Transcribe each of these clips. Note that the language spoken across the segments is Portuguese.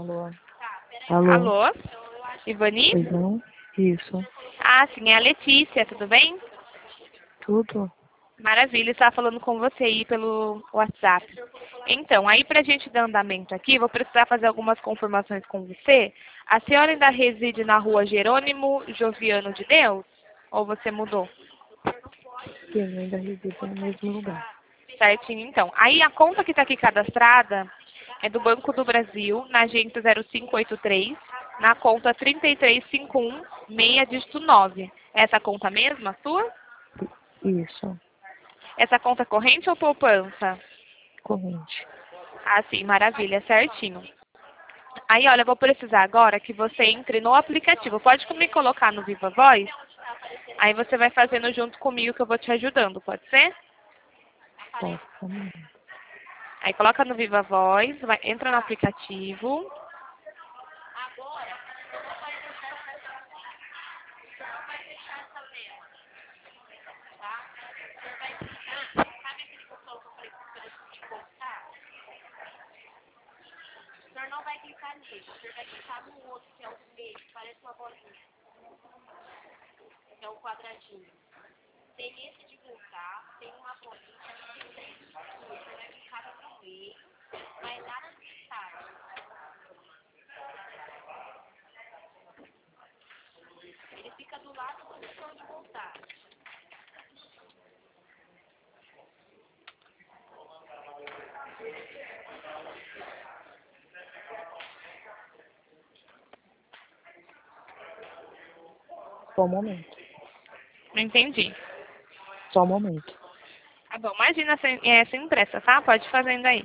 Alô? Alô? Alô? Ivani? Pois não? Isso. Ah, sim, é a Letícia, tudo bem? Tudo? Maravilha, estava falando com você aí pelo WhatsApp. Então, aí pra gente dar andamento aqui, vou precisar fazer algumas confirmações com você. A senhora ainda reside na rua Jerônimo Joviano de Deus? Ou você mudou? Sim, ainda resido no mesmo lugar. Certinho, então. Aí a conta que está aqui cadastrada é do Banco do Brasil, na agência 0583, na conta 3351, meia dígito 9. É essa conta mesmo, a sua? Isso. Essa conta é corrente ou poupança? Corrente. Ah, sim, maravilha, certinho. Aí, olha, eu vou precisar agora que você entre no aplicativo. Pode me colocar no Viva Voz? Aí você vai fazendo junto comigo que eu vou te ajudando, pode ser? Posso também. Aí coloca no Viva Voz, entra no aplicativo. Só um momento. Não entendi. Só um momento. Tá bom, imagina sem pressa, tá? Pode ir fazendo aí.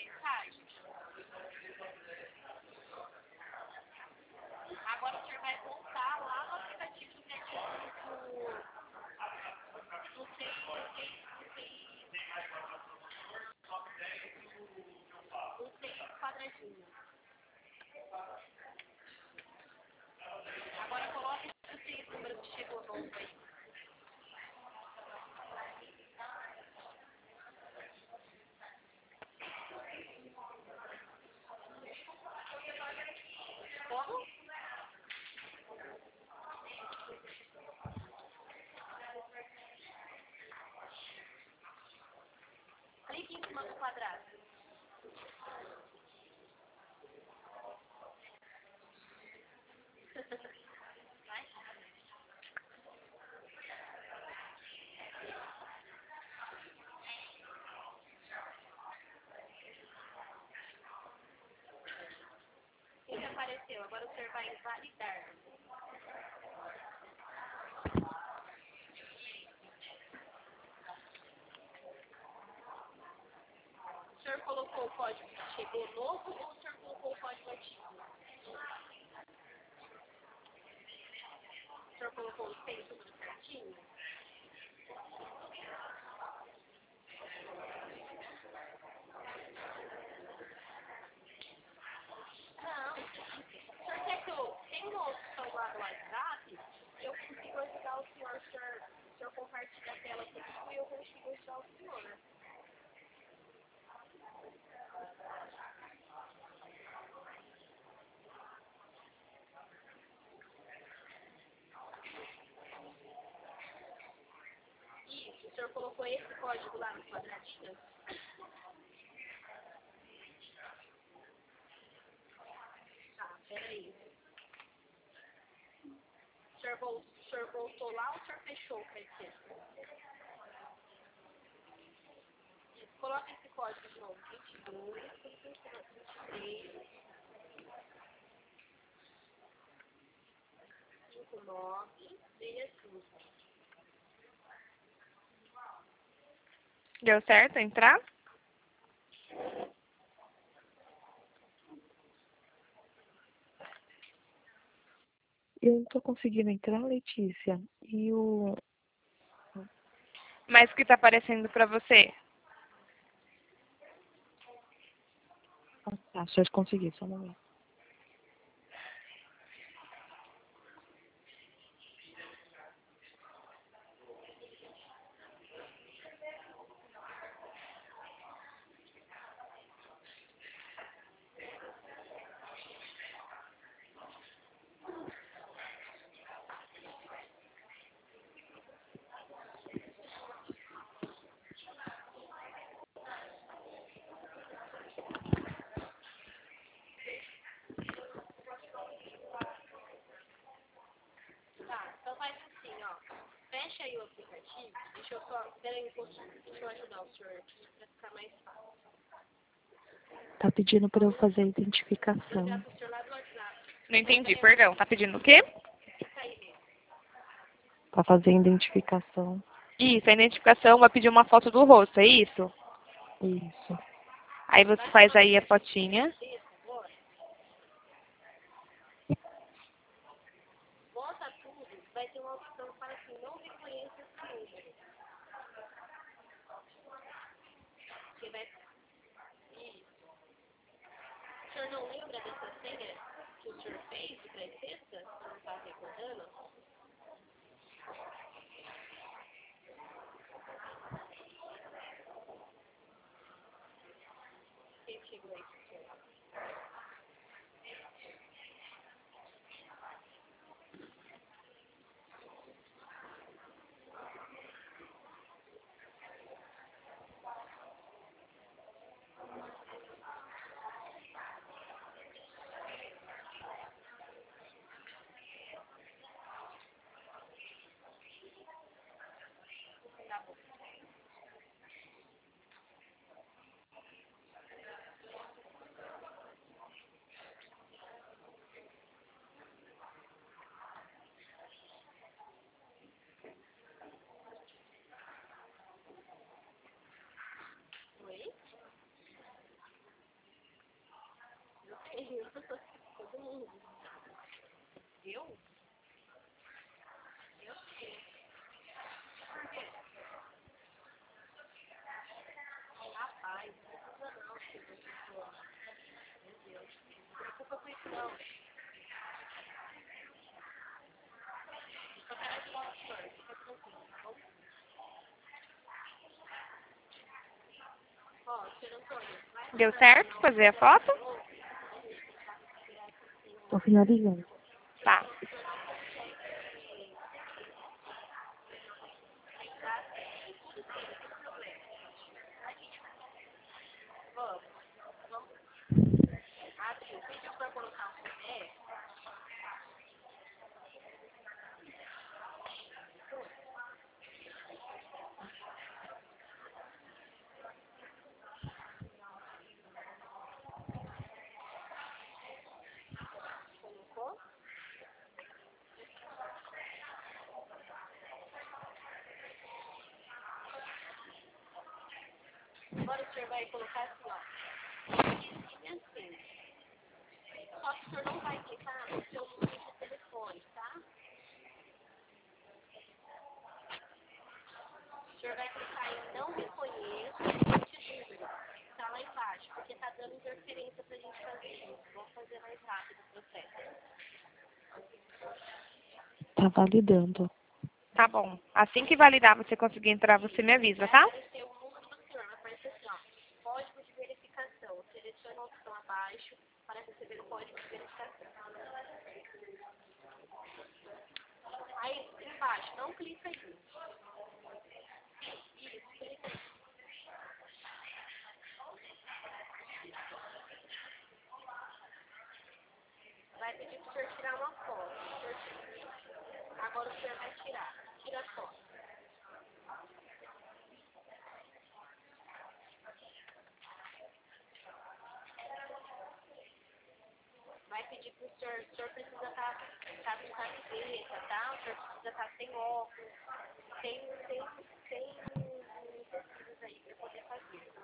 Deu certo entrar? Eu não tô conseguindo entrar, Letícia. E o... Mas o que tá aparecendo pra você? Ah, tá, só consegui, só um momento. aí o aplicativo. Deixa eu só... Espera aí um pouquinho. Deixa eu ajudar o senhor aqui para ficar mais fácil. Tá pedindo para eu fazer a identificação. Ligar pro senhor lá do WhatsApp. Não entendi, perdão. Tá pedindo o quê? Fica aí mesmo. Para fazer a identificação. Isso, a identificação vai pedir uma foto do rosto, é isso? Isso. Aí você faz aí a fotinha. Bota tudo, vai ter uma opção que fala assim, não reconheça esse número. Você vai... Isso. O senhor não lembra dessa senha que o senhor fez de pré-sexta? O senhor não está recordando? Quem chegou aí pro senhor? Oi? Eu tenho. Todo mundo. Eu? Eu tenho. Por quê? Rapaz, não precisa não, filho. Meu Deus. Não se preocupa com isso não. Só quero ajudar o senhor. Fica tranquilo, tá bom? Ó, senhor Antônio, vai Deu certo fazer a foto? Tô finalizando. Tá. assim, se eu for colocar um CPF, colocou? Agora o senhor vai colocar assim, ó. E assim. Só que o senhor não vai clicar no seu número de telefone, tá? O senhor vai clicar em não reconheço este número. Tá lá embaixo, porque tá dando interferência pra gente fazer isso. Vamos fazer mais rápido o processo. Tá validando. Tá bom. Assim que validar, você conseguir entrar, você me avisa, tá? Vai aparecer o número do senhor, vai aparecer assim, ó. Código de verificação. Selecione a opção abaixo para receber o código de verificação. Aí, embaixo, não clica aí. Isso, clica aí. Vai pedir para o senhor tirar uma foto. O senhor tira. Agora o senhor vai tirar. Tira a foto. Vai pedir para o senhor precisa estar de camiseta, tá? O senhor precisa estar sem óculos, sem tecidos aí para poder fazer.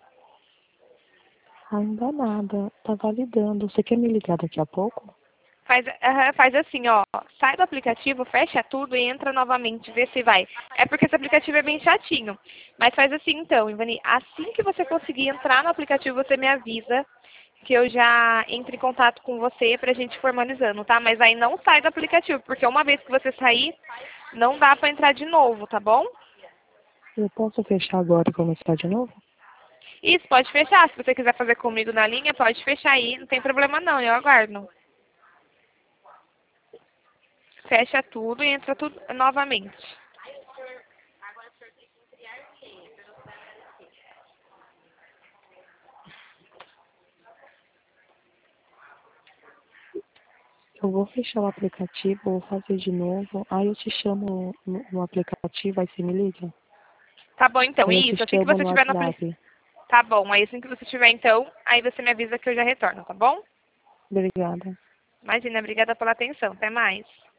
Ainda nada. Tá validando. Você quer me ligar daqui a pouco? Faz assim, ó. Sai do aplicativo, fecha tudo e entra novamente, vê se vai. É porque esse aplicativo é bem chatinho. Mas faz assim então, Ivani. Assim que você conseguir entrar no aplicativo, você me avisa que eu já entre em contato com você pra gente ir formalizando, tá? Mas aí não sai do aplicativo, porque uma vez que você sair, não dá pra entrar de novo, tá bom? Eu posso fechar agora e começar de novo? Isso, pode fechar. Se você quiser fazer comigo na linha, pode fechar aí. Não tem problema não, eu aguardo. Fecha tudo e entra tudo novamente. Agora o senhor tem que criar senha para não aparecer. Eu vou fechar o aplicativo, vou fazer de novo. Aí eu te chamo no aplicativo, aí você me liga. Tá bom então, Aí eu te isso. Assim que chamo você no estiver no aplicativo. WhatsApp. Tá bom, aí assim que você estiver então, aí você me avisa que eu já retorno, tá bom? Obrigada. Imagina, obrigada pela atenção. Até mais.